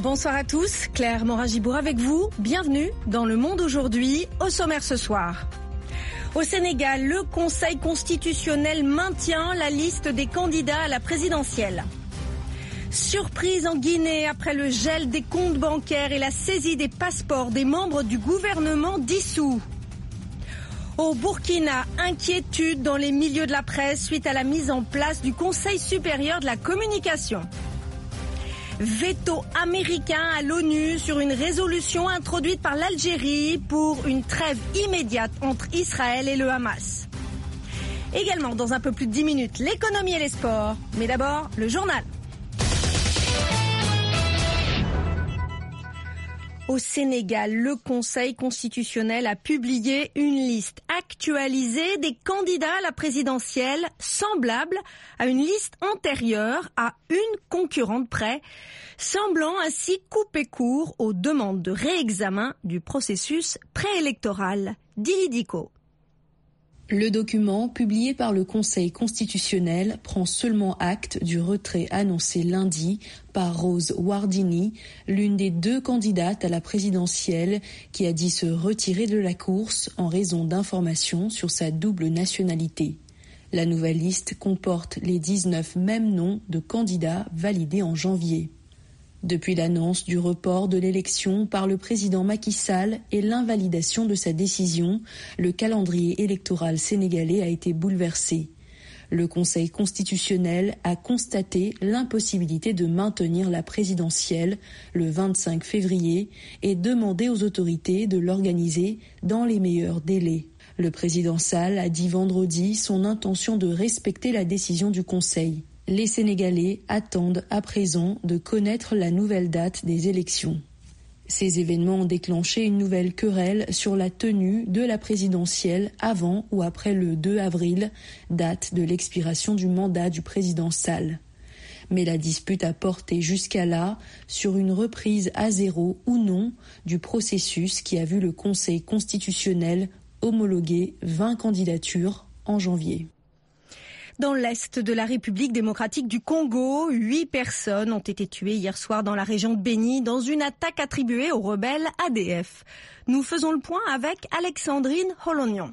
Bonsoir à tous, Claire Morin-Gibour avec vous. Bienvenue dans Le Monde aujourd'hui, au sommaire ce soir. Au Sénégal, le Conseil constitutionnel maintient la liste des candidats à la présidentielle. Surprise en Guinée après le gel des comptes bancaires et la saisie des passeports des membres du gouvernement dissous. Au Burkina, inquiétude dans les milieux de la presse suite à la mise en place du Conseil supérieur de la communication. Veto américain à l'ONU sur une résolution introduite par l'Algérie pour une trêve immédiate entre Israël et le Hamas. Également, dans un peu plus de 10 minutes, l'économie et les sports. Mais d'abord, le journal. Au Sénégal, le Conseil constitutionnel a publié une liste actualisée des candidats à la présidentielle semblable à une liste antérieure à une concurrente près, semblant ainsi couper court aux demandes de réexamen du processus préélectoral. Dili Diko. Le document, publié par le Conseil constitutionnel, prend seulement acte du retrait annoncé lundi par Rose Wardini, l'une des deux candidates à la présidentielle, qui a dit se retirer de la course en raison d'informations sur sa double nationalité. La nouvelle liste comporte les 19 mêmes noms de candidats validés en janvier. Depuis l'annonce du report de l'élection par le président Macky Sall et l'invalidation de sa décision, le calendrier électoral sénégalais a été bouleversé. Le Conseil constitutionnel a constaté l'impossibilité de maintenir la présidentielle le 25 février et demandé aux autorités de l'organiser dans les meilleurs délais. Le président Sall a dit vendredi son intention de respecter la décision du Conseil. Les Sénégalais attendent à présent de connaître la nouvelle date des élections. Ces événements ont déclenché une nouvelle querelle sur la tenue de la présidentielle avant ou après le 2 avril, date de l'expiration du mandat du président Sall. Mais la dispute a porté jusqu'à là sur une reprise à zéro ou non du processus qui a vu le Conseil constitutionnel homologuer 20 candidatures en janvier. Dans l'est de la République démocratique du Congo, 8 personnes ont été tuées hier soir dans la région de Béni dans une attaque attribuée aux rebelles ADF. Nous faisons le point avec Alexandrine Holognon.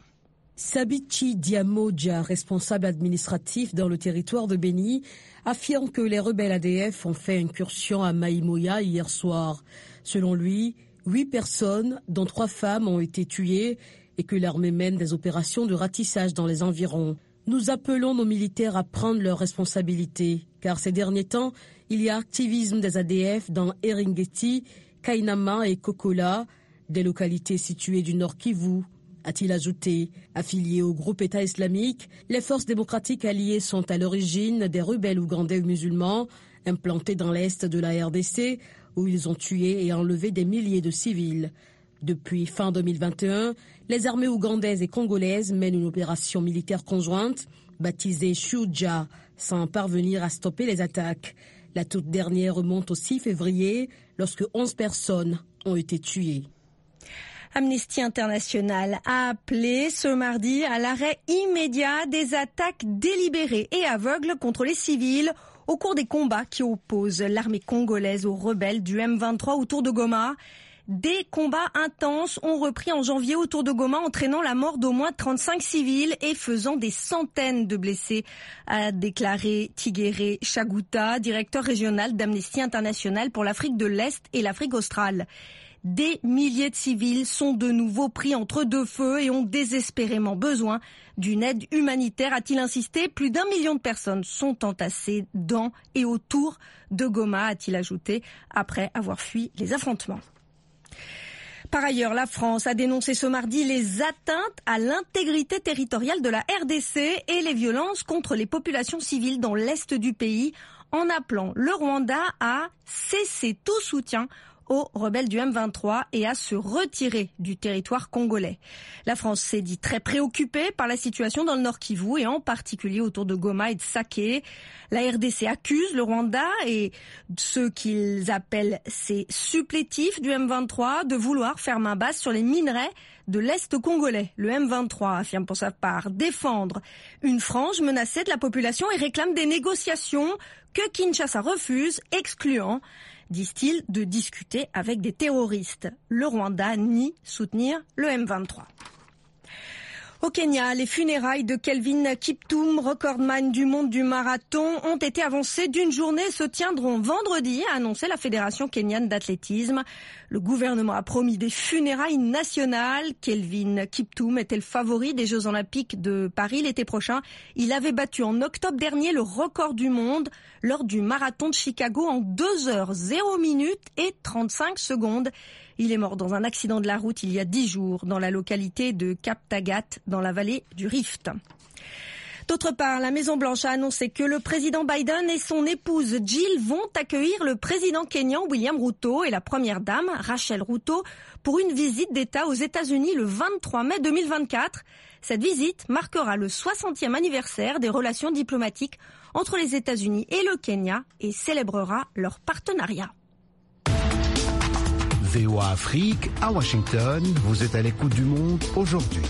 Sabichi Diamoja, responsable administratif dans le territoire de Béni, affirme que les rebelles ADF ont fait incursion à Maïmoya hier soir. Selon lui, 8 personnes, dont 3 femmes, ont été tuées et que l'armée mène des opérations de ratissage dans les environs. Nous appelons nos militaires à prendre leurs responsabilités, car ces derniers temps, il y a activisme des ADF dans Eringeti, Kainama et Kokola, des localités situées du Nord Kivu, a-t-il ajouté. Affiliés au groupe État islamique, les forces démocratiques alliées sont à l'origine des rebelles ougandais musulmans implantés dans l'est de la RDC, où ils ont tué et enlevé des milliers de civils. Depuis fin 2021, les armées ougandaises et congolaises mènent une opération militaire conjointe, baptisée Shuja, sans parvenir à stopper les attaques. La toute dernière remonte au 6 février, lorsque 11 personnes ont été tuées. Amnesty International a appelé ce mardi à l'arrêt immédiat des attaques délibérées et aveugles contre les civils au cours des combats qui opposent l'armée congolaise aux rebelles du M23 autour de Goma. Des combats intenses ont repris en janvier autour de Goma, entraînant la mort d'au moins 35 civils et faisant des centaines de blessés, a déclaré Tigéré Chaguta, directeur régional d'Amnesty International pour l'Afrique de l'Est et l'Afrique australe. Des milliers de civils sont de nouveau pris entre deux feux et ont désespérément besoin d'une aide humanitaire, a-t-il insisté. Plus d'1 million de personnes sont entassées dans et autour de Goma, a-t-il ajouté, après avoir fui les affrontements. Par ailleurs, la France a dénoncé ce mardi les atteintes à l'intégrité territoriale de la RDC et les violences contre les populations civiles dans l'est du pays, en appelant le Rwanda à cesser tout soutien aux rebelles du M23 et à se retirer du territoire congolais. La France s'est dit très préoccupée par la situation dans le Nord Kivu et en particulier autour de Goma et de Sake. La RDC accuse le Rwanda et ceux qu'ils appellent ses supplétifs du M23 de vouloir faire main basse sur les minerais de l'Est congolais. Le M23 affirme pour sa part défendre une frange menacée de la population et réclame des négociations que Kinshasa refuse, excluant disent-ils, de discuter avec des terroristes. Le Rwanda nie soutenir le M23. Au Kenya, les funérailles de Kelvin Kiptum, recordman du monde du marathon, ont été avancées d'une journée et se tiendront vendredi, a annoncé la Fédération kenyane d'athlétisme. Le gouvernement a promis des funérailles nationales. Kelvin Kiptum était le favori des Jeux Olympiques de Paris l'été prochain. Il avait battu en octobre dernier le record du monde lors du marathon de Chicago en 2h0 et 35 secondes. Il est mort dans un accident de la route il y a 10 jours dans la localité de Kaptagat, dans la vallée du Rift. D'autre part, la Maison-Blanche a annoncé que le président Biden et son épouse Jill vont accueillir le président kényan William Ruto et la première dame Rachel Ruto pour une visite d'État aux États-Unis le 23 mai 2024. Cette visite marquera le 60e anniversaire des relations diplomatiques entre les États-Unis et le Kenya et célébrera leur partenariat. VOA Afrique, à Washington, vous êtes à l'écoute du monde aujourd'hui.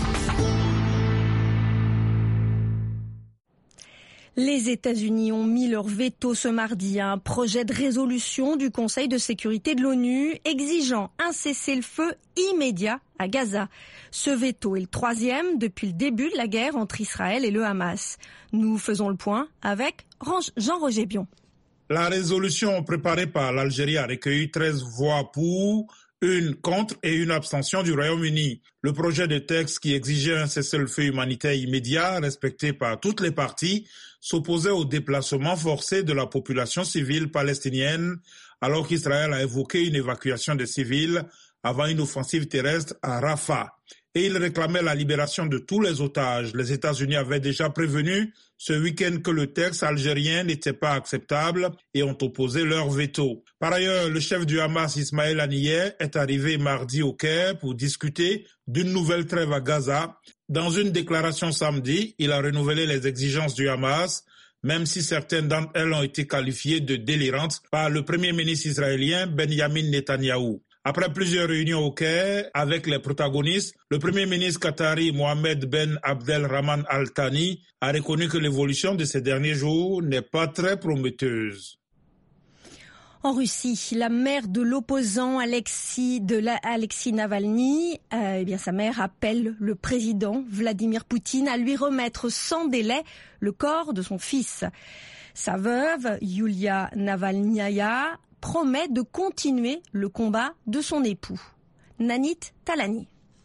Les États-Unis ont mis leur veto ce mardi à un projet de résolution du Conseil de sécurité de l'ONU exigeant un cessez-le-feu immédiat à Gaza. Ce veto est le 3e depuis le début de la guerre entre Israël et le Hamas. Nous faisons le point avec Jean-Roger Bion. La résolution préparée par l'Algérie a recueilli 13 voix pour, 1 contre et 1 abstention du Royaume-Uni. Le projet de texte qui exigeait un cessez-le-feu humanitaire immédiat respecté par toutes les parties s'opposait au déplacement forcé de la population civile palestinienne alors qu'Israël a évoqué une évacuation des civils avant une offensive terrestre à Rafah. Et il réclamait la libération de tous les otages. Les États-Unis avaient déjà prévenu ce week-end que le texte algérien n'était pas acceptable et ont opposé leur veto. Par ailleurs, le chef du Hamas, Ismaël Haniyeh, est arrivé mardi au Caire pour discuter d'une nouvelle trêve à Gaza. Dans une déclaration samedi, il a renouvelé les exigences du Hamas, même si certaines d'entre elles ont été qualifiées de délirantes par le premier ministre israélien Benjamin Netanyahou. Après plusieurs réunions au Caire avec les protagonistes, le premier ministre qatari Mohamed Ben Abdelrahman Al Thani a reconnu que l'évolution de ces derniers jours n'est pas très prometteuse. En Russie, la mère de l'opposant Alexei Navalny, sa mère appelle le président Vladimir Poutine à lui remettre sans délai le corps de son fils. Sa veuve, Yulia Navalnaya, promet de continuer le combat de son époux. Nanit Talani.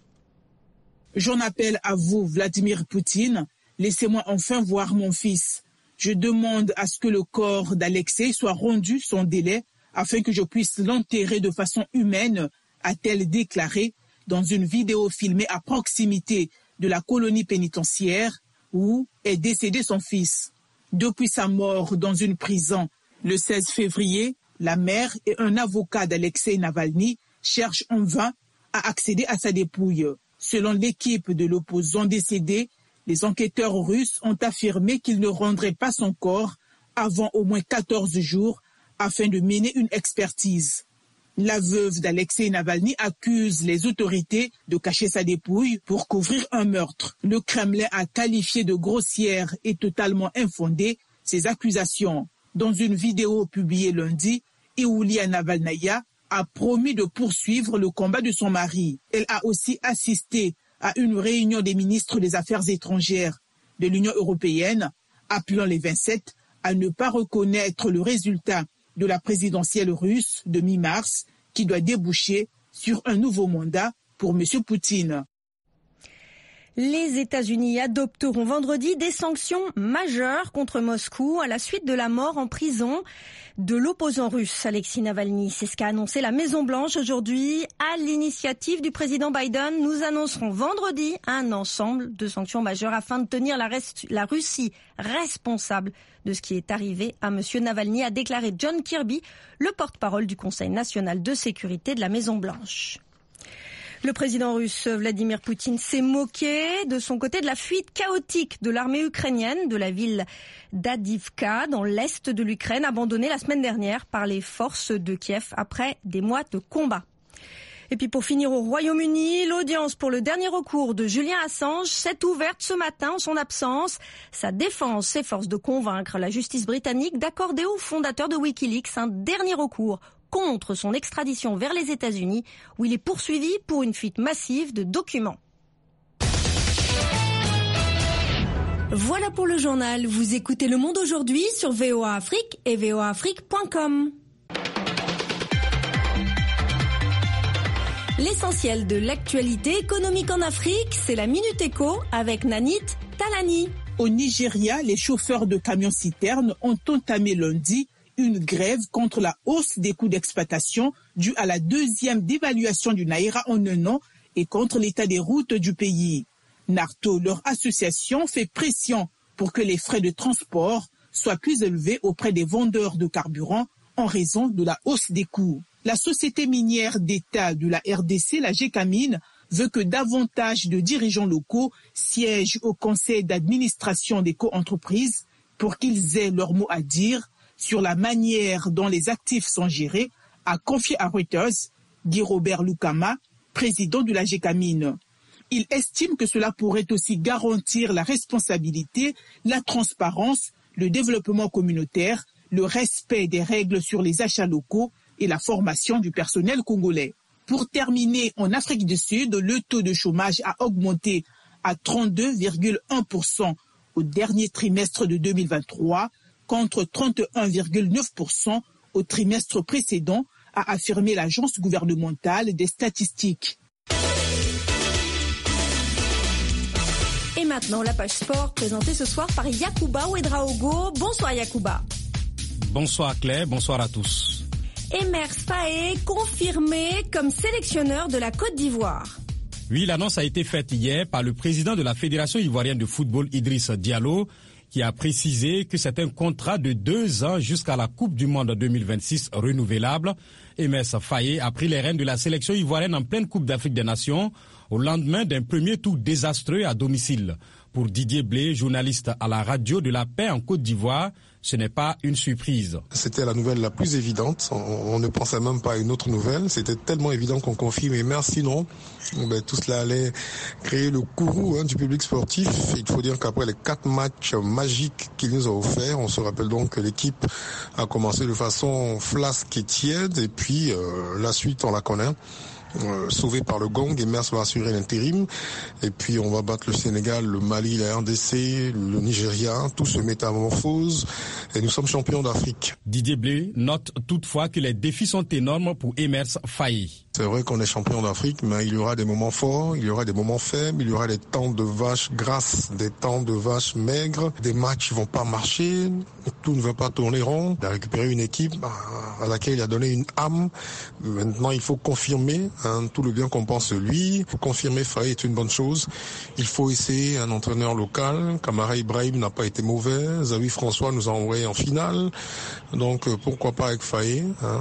J'en appelle à vous, Vladimir Poutine. Laissez-moi enfin voir mon fils. Je demande à ce que le corps d'Alexei soit rendu sans délai afin que je puisse l'enterrer de façon humaine, a-t-elle déclaré dans une vidéo filmée à proximité de la colonie pénitentiaire où est décédé son fils. Depuis sa mort dans une prison le 16 février, la mère et un avocat d'Alexei Navalny cherchent en vain à accéder à sa dépouille. Selon l'équipe de l'opposant décédé, les enquêteurs russes ont affirmé qu'ils ne rendraient pas son corps avant au moins 14 jours afin de mener une expertise. La veuve d'Alexei Navalny accuse les autorités de cacher sa dépouille pour couvrir un meurtre. Le Kremlin a qualifié de grossière et totalement infondée ces accusations. Dans une vidéo publiée lundi, Yulia Navalnaya a promis de poursuivre le combat de son mari. Elle a aussi assisté à une réunion des ministres des Affaires étrangères de l'Union européenne, appelant les 27 à ne pas reconnaître le résultat de la présidentielle russe de mi-mars, qui doit déboucher sur un nouveau mandat pour M. Poutine. Les États-Unis adopteront vendredi des sanctions majeures contre Moscou à la suite de la mort en prison de l'opposant russe Alexei Navalny. C'est ce qu'a annoncé la Maison-Blanche aujourd'hui. À l'initiative du président Biden, nous annoncerons vendredi un ensemble de sanctions majeures afin de tenir la Russie responsable de ce qui est arrivé à M. Navalny, a déclaré John Kirby, le porte-parole du Conseil national de sécurité de la Maison-Blanche. Le président russe Vladimir Poutine s'est moqué de son côté de la fuite chaotique de l'armée ukrainienne de la ville d'Adivka dans l'est de l'Ukraine, abandonnée la semaine dernière par les forces de Kiev après des mois de combat. Et puis pour finir au Royaume-Uni, l'audience pour le dernier recours de Julian Assange s'est ouverte ce matin en son absence. Sa défense s'efforce de convaincre la justice britannique d'accorder au fondateur de Wikileaks un dernier recours contre son extradition vers les États-Unis, où il est poursuivi pour une fuite massive de documents. Voilà pour le journal. Vous écoutez Le Monde aujourd'hui sur VOA Afrique et voaafrique.com. L'essentiel de l'actualité économique en Afrique, c'est la Minute Éco avec Nanit Talani. Au Nigeria, les chauffeurs de camions-citernes ont entamé lundi une grève contre la hausse des coûts d'exploitation due à la deuxième dévaluation du Naira en un an et contre l'état des routes du pays. NARTO, leur association, fait pression pour que les frais de transport soient plus élevés auprès des vendeurs de carburant en raison de la hausse des coûts. La société minière d'État de la RDC, la Gécamine, veut que davantage de dirigeants locaux siègent au conseil d'administration des coentreprises pour qu'ils aient leur mot à dire sur la manière dont les actifs sont gérés, a confié à Reuters Guy Robert Lukama, président de la Gécamine. Il estime que cela pourrait aussi garantir la responsabilité, la transparence, le développement communautaire, le respect des règles sur les achats locaux et la formation du personnel congolais. Pour terminer, en Afrique du Sud, le taux de chômage a augmenté à 32,1% au dernier trimestre de 2023 contre 31,9% au trimestre précédent, a affirmé l'Agence gouvernementale des statistiques. Et maintenant, la page sport présentée ce soir par Yacouba Ouedraogo. Bonsoir Yacouba. Bonsoir Claire, bonsoir à tous. Emerse Faé confirmé comme sélectionneur de la Côte d'Ivoire. Oui, l'annonce a été faite hier par le président de la Fédération ivoirienne de football, Idriss Diallo, qui a précisé que c'est un contrat de 2 ans jusqu'à la Coupe du Monde 2026 renouvelable. Emerse Faé a pris les rênes de la sélection ivoirienne en pleine Coupe d'Afrique des Nations au lendemain d'un premier tour désastreux à domicile. Pour Didier Blé, journaliste à la radio de la paix en Côte d'Ivoire, ce n'est pas une surprise. C'était la nouvelle la plus évidente. On ne pensait même pas à une autre nouvelle. C'était tellement évident qu'on confirme. Et merci, non. Tout cela allait créer le courroux du public sportif. Il faut dire qu'après les 4 matchs magiques qu'il nous a offerts, on se rappelle donc que l'équipe a commencé de façon flasque et tiède. Et puis, la suite, on la connaît. Sauvé par le gong, Emerse va assurer l'intérim. Et puis on va battre le Sénégal, le Mali, la RDC, le Nigeria, tout se métamorphose et nous sommes champions d'Afrique. Didier Blé note toutefois que les défis sont énormes pour Emerse Faé. C'est vrai qu'on est champion d'Afrique, mais il y aura des moments forts, il y aura des moments faibles, il y aura des temps de vaches grasses, des temps de vaches maigres, des matchs qui vont pas marcher, tout ne va pas tourner rond. Il a récupéré une équipe à laquelle il a donné une âme. Maintenant, il faut confirmer tout le bien qu'on pense de lui. Pour confirmer, Faé est une bonne chose. Il faut essayer un entraîneur local. Kamara Ibrahim n'a pas été mauvais. Zawi François nous a envoyé en finale. Donc, pourquoi pas avec Faé,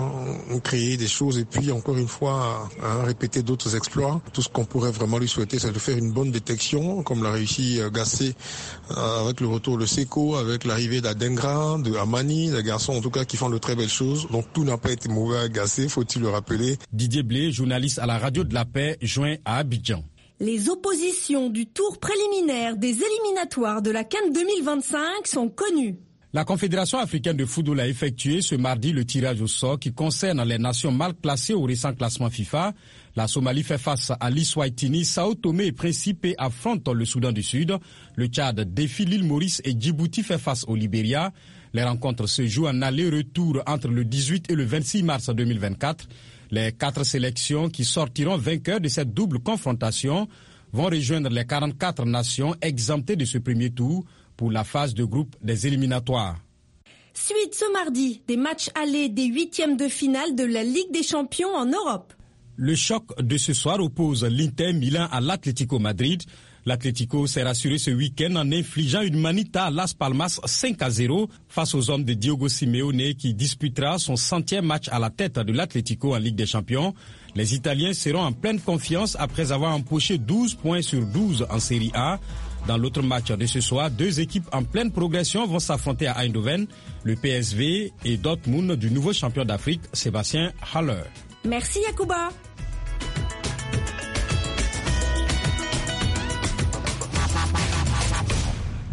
créer des choses et puis, encore une fois, répéter d'autres exploits. Tout ce qu'on pourrait vraiment lui souhaiter, c'est de faire une bonne détection, comme l'a réussi Gassé avec le retour de Seko, avec l'arrivée d'Adengra, de Amani, des garçons en tout cas qui font de très belles choses. Donc tout n'a pas été mauvais à Gassé, faut-il le rappeler. Didier Blé, journaliste à la radio de la paix, joint à Abidjan. Les oppositions du tour préliminaire des éliminatoires de la CAN 2025 sont connues. La Confédération africaine de football a effectué ce mardi le tirage au sort qui concerne les nations mal classées au récent classement FIFA. La Somalie fait face à l'Eswatini, Sao Tomé et Principe affrontent le Soudan du Sud. Le Tchad défie l'île Maurice et Djibouti fait face au Libéria. Les rencontres se jouent en aller-retour entre le 18 et le 26 mars 2024. Les 4 sélections qui sortiront vainqueurs de cette double confrontation vont rejoindre les 44 nations exemptées de ce premier tour pour la phase de groupe des éliminatoires. Suite ce mardi des matchs allés des 8e de finale de la Ligue des Champions en Europe. Le choc de ce soir oppose l'Inter Milan à l'Atlético Madrid. L'Atlético s'est rassuré ce week-end en infligeant une manita à Las Palmas 5-0 face aux hommes de Diogo Simeone qui disputera son 100e match à la tête de l'Atlético en Ligue des Champions. Les Italiens seront en pleine confiance après avoir empoché 12 points sur 12 en Série A. Dans l'autre match de ce soir, 2 équipes en pleine progression vont s'affronter à Eindhoven, le PSV et Dortmund du nouveau champion d'Afrique, Sébastien Haller. Merci Yacouba.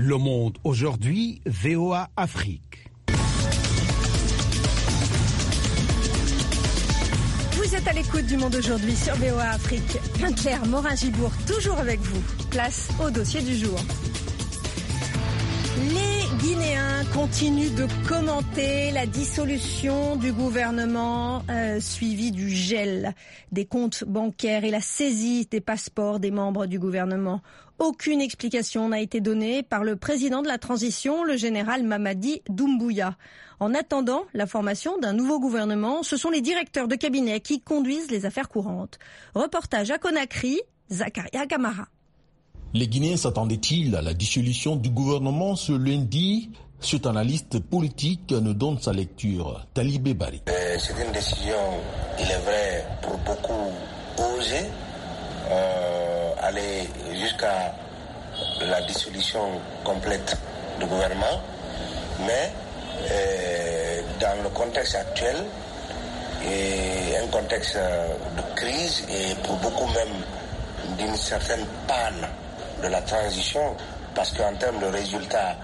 Le Monde aujourd'hui, VOA Afrique. Vous êtes à l'écoute du Monde aujourd'hui sur VOA Afrique. Claire Morin-Gibourg, toujours avec vous. Place au dossier du jour. Les Guinéens continuent de commenter la dissolution du gouvernement suivie du gel des comptes bancaires et la saisie des passeports des membres du gouvernement. Aucune explication n'a été donnée par le président de la transition, le général Mamadi Doumbouya. En attendant la formation d'un nouveau gouvernement, ce sont les directeurs de cabinet qui conduisent les affaires courantes. Reportage à Conakry, Zakaria Kamara. Les Guinéens s'attendaient-ils à la dissolution du gouvernement ce lundi? Cet analyste politique nous donne sa lecture. Talibé Bari. C'est une décision, il est vrai, pour beaucoup osée, aller jusqu'à la dissolution complète du gouvernement, mais dans le contexte actuel, et un contexte de crise et pour beaucoup même d'une certaine panne de la transition, parce qu'en termes de résultats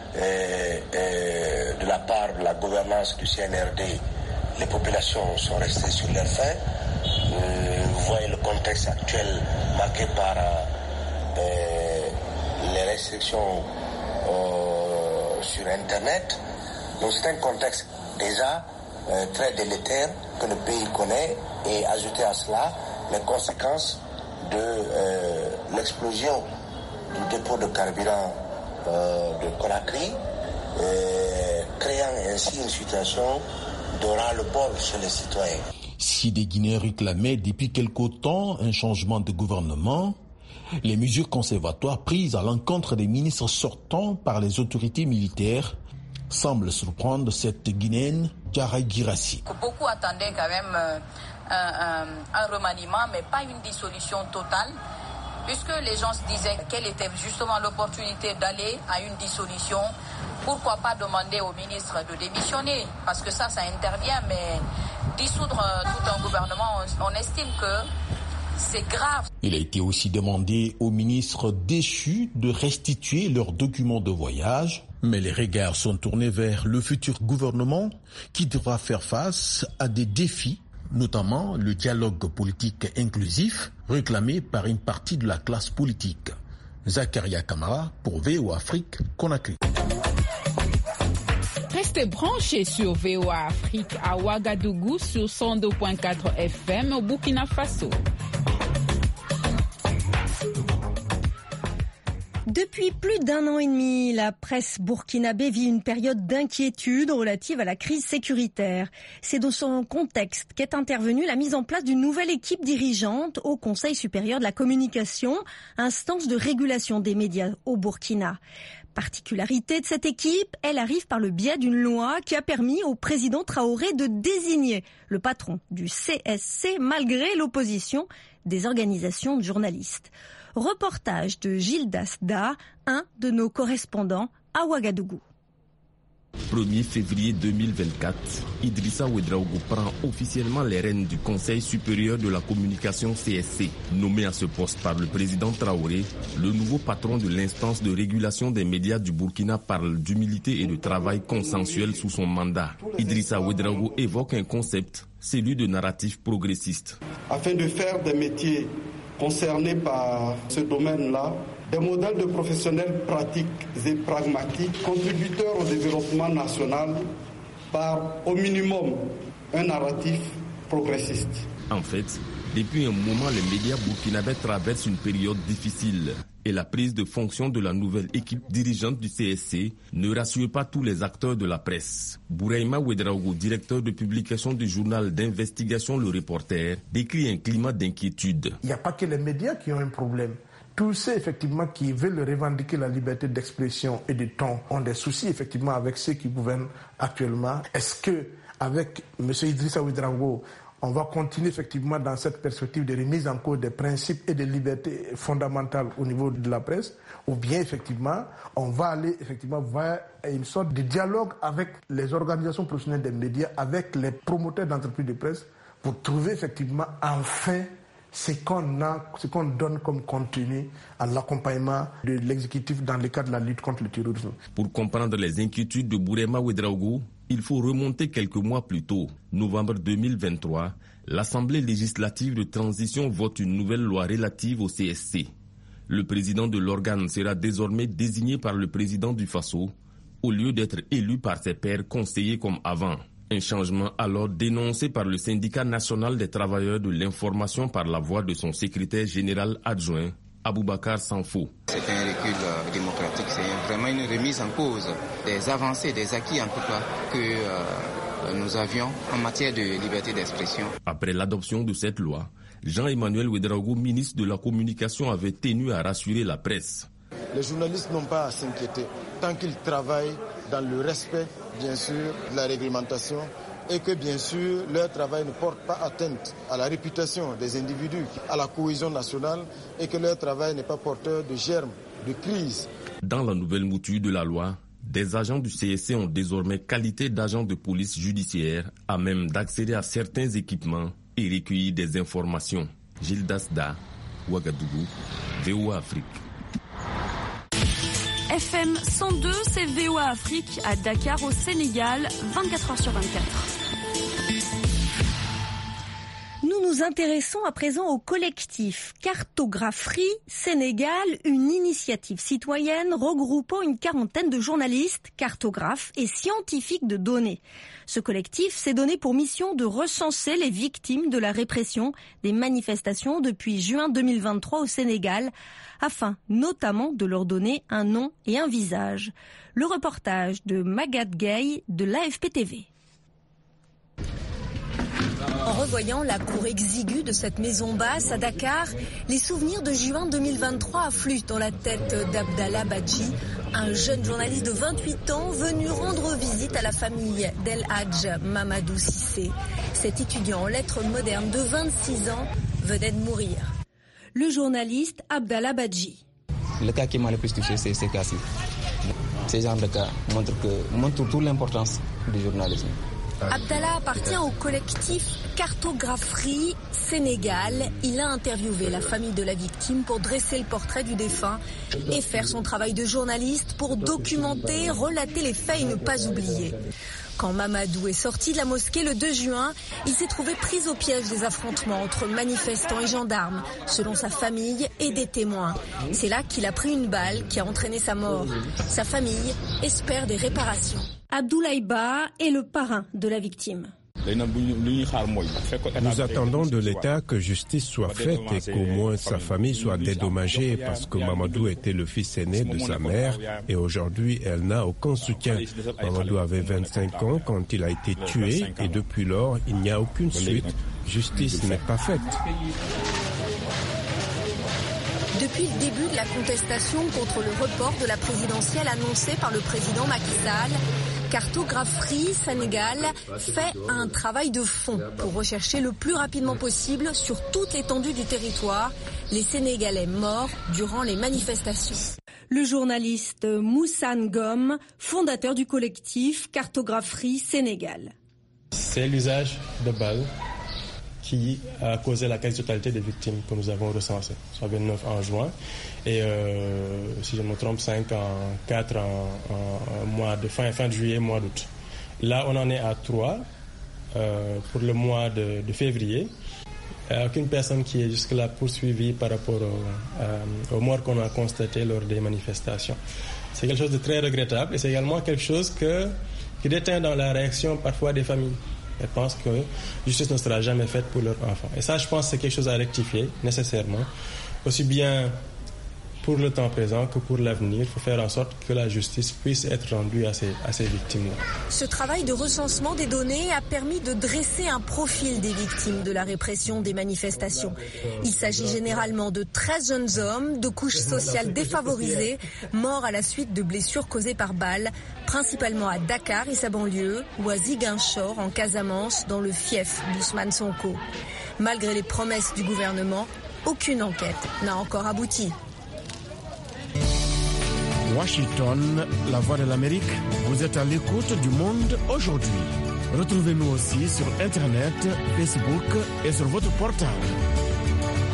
de la part de la gouvernance du CNRD, les populations sont restées sur leur faim. Vous voyez le contexte actuel marqué par les restrictions sur Internet. Donc c'est un contexte déjà très délétère que le pays connaît, et ajouter à cela les conséquences de l'explosion du dépôt de carburant de Conakry, créant ainsi une situation de ras-le-bol chez les citoyens. Si des Guinéens réclamaient depuis quelque temps un changement de gouvernement, les mesures conservatoires prises à l'encontre des ministres sortants par les autorités militaires semblent surprendre cette Guinéenne, Diarra Girassi. Beaucoup attendaient quand même un remaniement, mais pas une dissolution totale, puisque les gens se disaient quelle était justement l'opportunité d'aller à une dissolution. Pourquoi pas demander au ministre de démissionner? Parce que ça intervient, mais dissoudre tout un gouvernement, on estime que c'est grave. Il a été aussi demandé aux ministres déchus de restituer leurs documents de voyage, mais les regards sont tournés vers le futur gouvernement qui devra faire face à des défis, notamment le dialogue politique inclusif réclamé par une partie de la classe politique. Zakaria Kamara pour VOA Afrique, Conakry. Restez branchés sur VOA Afrique à Ouagadougou sur 102.4 FM au Burkina Faso. Depuis plus d'un an et demi, la presse burkinabé vit une période d'inquiétude relative à la crise sécuritaire. C'est dans son contexte qu'est intervenue la mise en place d'une nouvelle équipe dirigeante au Conseil supérieur de la communication, instance de régulation des médias au Burkina. Particularité de cette équipe, elle arrive par le biais d'une loi qui a permis au président Traoré de désigner le patron du CSC malgré l'opposition des organisations de journalistes. Reportage de Gilles Dasda, un de nos correspondants à Ouagadougou. 1er février 2024, Idrissa Ouedraogo prend officiellement les rênes du Conseil supérieur de la communication CSC. Nommé à ce poste par le président Traoré, le nouveau patron de l'instance de régulation des médias du Burkina parle d'humilité et de travail consensuel sous son mandat. Idrissa Ouedraogo évoque un concept, celui de narratif progressiste. Afin de faire des métiers concernés par ce domaine-là, des modèles de professionnels pratiques et pragmatiques, contributeurs au développement national par, au minimum, un narratif progressiste. En fait, depuis un moment, les médias burkinabés traversent une période difficile et la prise de fonction de la nouvelle équipe dirigeante du CSC ne rassure pas tous les acteurs de la presse. Bouraïma Ouedraogo, directeur de publication du journal d'investigation Le Reporter, décrit un climat d'inquiétude. Il n'y a pas que les médias qui ont un problème. Tous ceux effectivement qui veulent revendiquer la liberté d'expression et de ton ont des soucis effectivement avec ceux qui gouvernent actuellement. Est-ce que avec M. Idrissa Ouedraogo, on va continuer effectivement dans cette perspective de remise en cause des principes et des libertés fondamentales au niveau de la presse, ou bien effectivement on va aller effectivement vers une sorte de dialogue avec les organisations professionnelles des médias, avec les promoteurs d'entreprises de presse, pour trouver effectivement enfin ce qu'on donne comme contenu à l'accompagnement de l'exécutif dans le cadre de la lutte contre le terrorisme. Pour comprendre les inquiétudes de Bourema Ouédraogo, il faut remonter quelques mois plus tôt. Novembre 2023, l'Assemblée législative de transition vote une nouvelle loi relative au CSC. Le président de l'organe sera désormais désigné par le président du Faso, au lieu d'être élu par ses pairs conseillers comme avant. Un changement alors dénoncé par le syndicat national des travailleurs de l'information par la voix de son secrétaire général adjoint, Aboubacar Sanfo. C'est un recul démocratique, c'est vraiment une remise en cause des avancées, des acquis en tout cas que nous avions en matière de liberté d'expression. Après l'adoption de cette loi, Jean-Emmanuel Ouédraogo, ministre de la Communication, avait tenu à rassurer la presse. Les journalistes n'ont pas à s'inquiéter tant qu'ils travaillent dans le respect, bien sûr, de la réglementation et que, bien sûr, leur travail ne porte pas atteinte à la réputation des individus, à la cohésion nationale et que leur travail n'est pas porteur de germes, de crise. Dans la nouvelle mouture de la loi, des agents du CSC ont désormais qualité d'agents de police judiciaire à même d'accéder à certains équipements et recueillir des informations. Gilles Dasda, Ouagadougou, VOA Afrique. FM 102, c'est VOA Afrique à Dakar au Sénégal, 24h sur 24. Nous nous intéressons à présent au collectif Cartographerie Sénégal, une initiative citoyenne regroupant une quarantaine de journalistes, cartographes et scientifiques de données. Ce collectif s'est donné pour mission de recenser les victimes de la répression des manifestations depuis juin 2023 au Sénégal, afin notamment de leur donner un nom et un visage. Le reportage de Magatte Gueye de l'AFP TV. En revoyant la cour exiguë de cette maison basse à Dakar, les souvenirs de juin 2023 affluent dans la tête d'Abdallah Badji, un jeune journaliste de 28 ans venu rendre visite à la famille d'El Hadj Mamadou Cissé. Cet étudiant en lettres modernes de 26 ans venait de mourir. Le journaliste Abdallah Badji. Le cas qui m'a le plus touché, c'est ces cas-ci. Ces genres de cas montrent toute l'importance du journalisme. Abdallah appartient au collectif Cartographerie Sénégal. Il a interviewé la famille de la victime pour dresser le portrait du défunt et faire son travail de journaliste pour documenter, relater les faits et ne pas oublier. Quand Mamadou est sorti de la mosquée le 2 juin, il s'est trouvé pris au piège des affrontements entre manifestants et gendarmes, selon sa famille et des témoins. C'est là qu'il a pris une balle qui a entraîné sa mort. Sa famille espère des réparations. Abdoulaye Ba est le parrain de la victime. Nous attendons de l'État que justice soit faite et qu'au moins sa famille soit dédommagée parce que Mamadou était le fils aîné de sa mère et aujourd'hui elle n'a aucun soutien. Mamadou avait 25 ans quand il a été tué et depuis lors il n'y a aucune suite. Justice n'est pas faite. Depuis le début de la contestation contre le report de la présidentielle annoncée par le président Macky Sall, Cartographerie Sénégal fait un travail de fond pour rechercher le plus rapidement possible sur toute l'étendue du territoire les Sénégalais morts durant les manifestations. Le journaliste Moussa Ngom, fondateur du collectif Cartographerie Sénégal. C'est l'usage de balles qui a causé la quasi-totalité des victimes que nous avons recensées, soit 29 en juin et si je ne me trompe 5 en 4 en mois de fin de juillet, mois d'août. Là on en est à 3 pour le mois de février. Aucune personne qui est jusque-là poursuivie par rapport aux morts qu'on a constatées lors des manifestations. C'est quelque chose de très regrettable et c'est également quelque chose qui déteint dans la réaction parfois des familles. Elles pensent que justice ne sera jamais faite pour leurs enfants. Et ça, je pense que c'est quelque chose à rectifier nécessairement, aussi bien pour le temps présent que pour l'avenir. Il faut faire en sorte que la justice puisse être rendue à ces victimes-là. Ce travail de recensement des données a permis de dresser un profil des victimes de la répression des manifestations. Il s'agit généralement de 13 jeunes hommes de couches sociales défavorisées, morts à la suite de blessures causées par balles, principalement à Dakar et sa banlieue, ou à Ziguinchor en Casamance, dans le fief d'Ousmane Sonko. Malgré les promesses du gouvernement, aucune enquête n'a encore abouti. Washington, la voix de l'Amérique, vous êtes à l'écoute du monde aujourd'hui. Retrouvez-nous aussi sur Internet, Facebook et sur votre portable.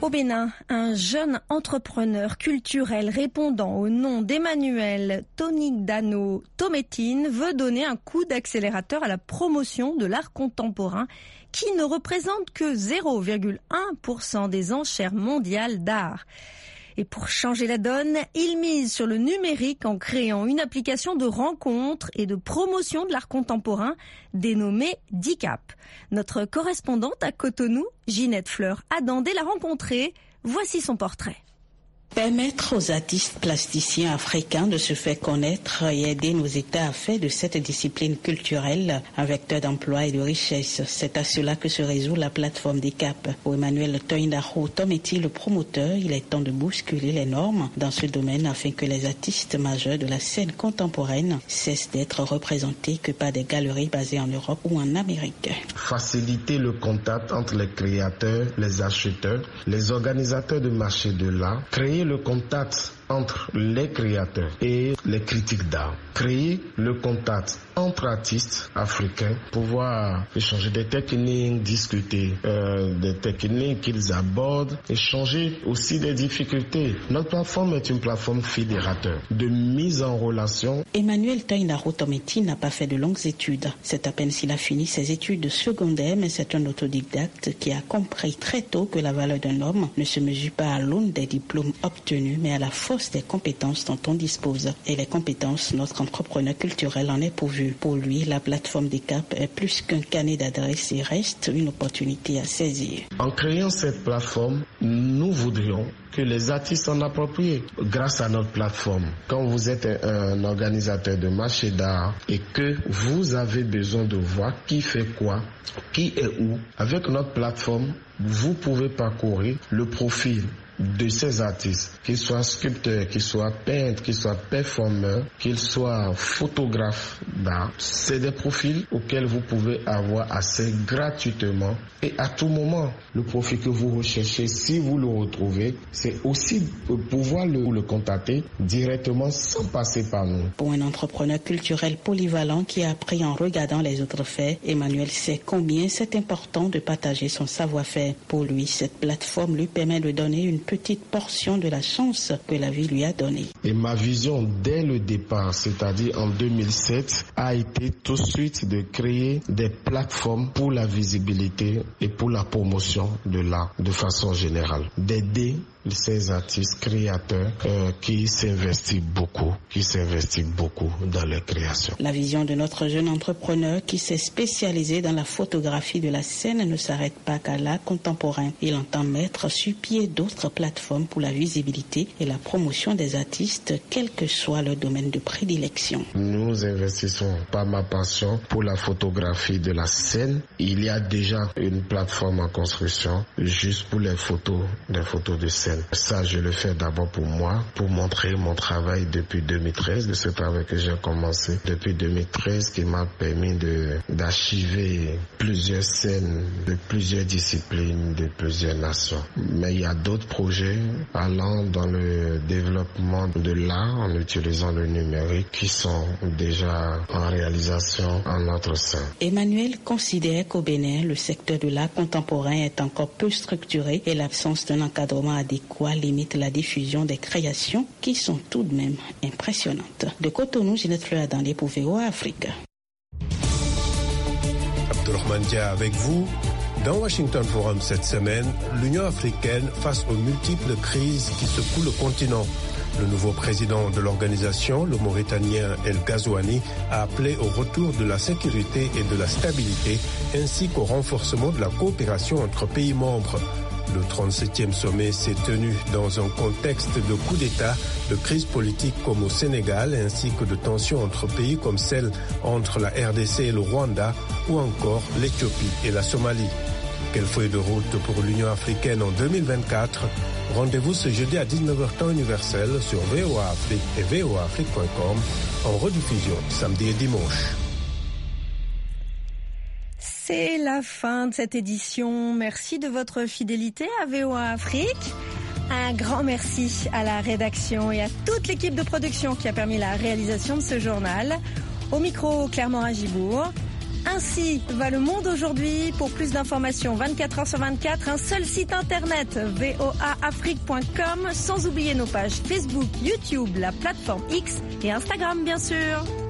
Au Bénin, un jeune entrepreneur culturel répondant au nom d'Emmanuel Tonigdano Tometine veut donner un coup d'accélérateur à la promotion de l'art contemporain qui ne représente que 0,1% des enchères mondiales d'art. Et pour changer la donne, il mise sur le numérique en créant une application de rencontre et de promotion de l'art contemporain dénommée DICAP. Notre correspondante à Cotonou, Ginette Fleur Adandé, l'a rencontrée. Voici son portrait. Permettre aux artistes plasticiens africains de se faire connaître et aider nos États à faire de cette discipline culturelle un vecteur d'emploi et de richesse. C'est à cela que se résout la plateforme DICAP. Pour Emmanuel Tonigdano Tometine, le promoteur, il est temps de bousculer les normes dans ce domaine afin que les artistes majeurs de la scène contemporaine cessent d'être représentés que par des galeries basées en Europe ou en Amérique. Faciliter le contact entre les créateurs, les acheteurs, les organisateurs de marché de l'art, créer le contact entre les créateurs et les critiques d'art. Créer le contact entre artistes africains, pouvoir échanger des techniques, discuter des techniques qu'ils abordent, échanger aussi des difficultés. Notre plateforme est une plateforme fédérateur de mise en relation. Emmanuel Tonigdano Tometine n'a pas fait de longues études. C'est à peine s'il a fini ses études secondaires, mais c'est un autodidacte qui a compris très tôt que la valeur d'un homme ne se mesure pas à l'aune des diplômes obtenus, mais à la force des compétences dont on dispose. Et les compétences, notre entrepreneur culturel en est pourvu. Pour lui, la plateforme DICAP est plus qu'un carnet d'adresses et reste une opportunité à saisir. En créant cette plateforme, nous voudrions que les artistes s'en approprient grâce à notre plateforme. Quand vous êtes un organisateur de marché d'art et que vous avez besoin de voir qui fait quoi, qui est où, avec notre plateforme, vous pouvez parcourir le profil de ces artistes, qu'ils soient sculpteurs, qu'ils soient peintres, qu'ils soient performeurs, qu'ils soient photographes d'art. C'est des profils auxquels vous pouvez avoir accès gratuitement et à tout moment. Le profil que vous recherchez, si vous le retrouvez, c'est aussi pouvoir le contacter directement sans passer par nous. Pour un entrepreneur culturel polyvalent qui a appris en regardant les autres faire, Emmanuel sait combien c'est important de partager son savoir-faire. Pour lui, cette plateforme lui permet de donner une petite portion de la chance que la vie lui a donnée. Et ma vision dès le départ, c'est-à-dire en 2007, a été tout de suite de créer des plateformes pour la visibilité et pour la promotion de l'art de façon générale. D'aider ces artistes créateurs qui s'investissent beaucoup dans leur création. La vision de notre jeune entrepreneur qui s'est spécialisé dans la photographie de la scène ne s'arrête pas qu'à l'art contemporain. Il entend mettre sur pied d'autres plateformes pour la visibilité et la promotion des artistes, quel que soit leur domaine de prédilection. Nous investissons par ma passion pour la photographie de la scène. Il y a déjà une plateforme en construction juste pour les photos de scène. Ça, je le fais d'abord pour moi, pour montrer mon travail depuis 2013, de ce travail que j'ai commencé depuis 2013, qui m'a permis d'archiver plusieurs scènes de plusieurs disciplines, de plusieurs nations. Mais il y a d'autres projets allant dans le développement de l'art en utilisant le numérique qui sont déjà en réalisation en notre sein. Emmanuel considère qu'au Bénin, le secteur de l'art contemporain est encore peu structuré et l'absence d'un encadrement adéquat limite la diffusion des créations qui sont tout de même impressionnantes. De Cotonou, Ginette Fleur Adandé pour VOA Afrique. Abdourahmane Dia avec vous. Dans Washington Forum cette semaine, l'Union africaine face aux multiples crises qui secouent le continent. Le nouveau président de l'organisation, le Mauritanien El Ghazouani, a appelé au retour de la sécurité et de la stabilité, ainsi qu'au renforcement de la coopération entre pays membres. Le 37e sommet s'est tenu dans un contexte de coup d'État, de crise politique comme au Sénégal, ainsi que de tensions entre pays comme celle entre la RDC et le Rwanda, ou encore l'Éthiopie et la Somalie. Quelle feuille de route pour l'Union africaine en 2024? Rendez-vous ce jeudi à 19h temps universel sur VOA Afrique et voaafrique.com, en rediffusion samedi et dimanche. C'est la fin de cette édition. Merci de votre fidélité à VOA Afrique. Un grand merci à la rédaction et à toute l'équipe de production qui a permis la réalisation de ce journal. Au micro, Claire Morin-Gibourg. Ainsi va le monde aujourd'hui. Pour plus d'informations, 24 heures sur 24, un seul site internet, voaafrique.com, sans oublier nos pages Facebook, YouTube, la plateforme X et Instagram bien sûr.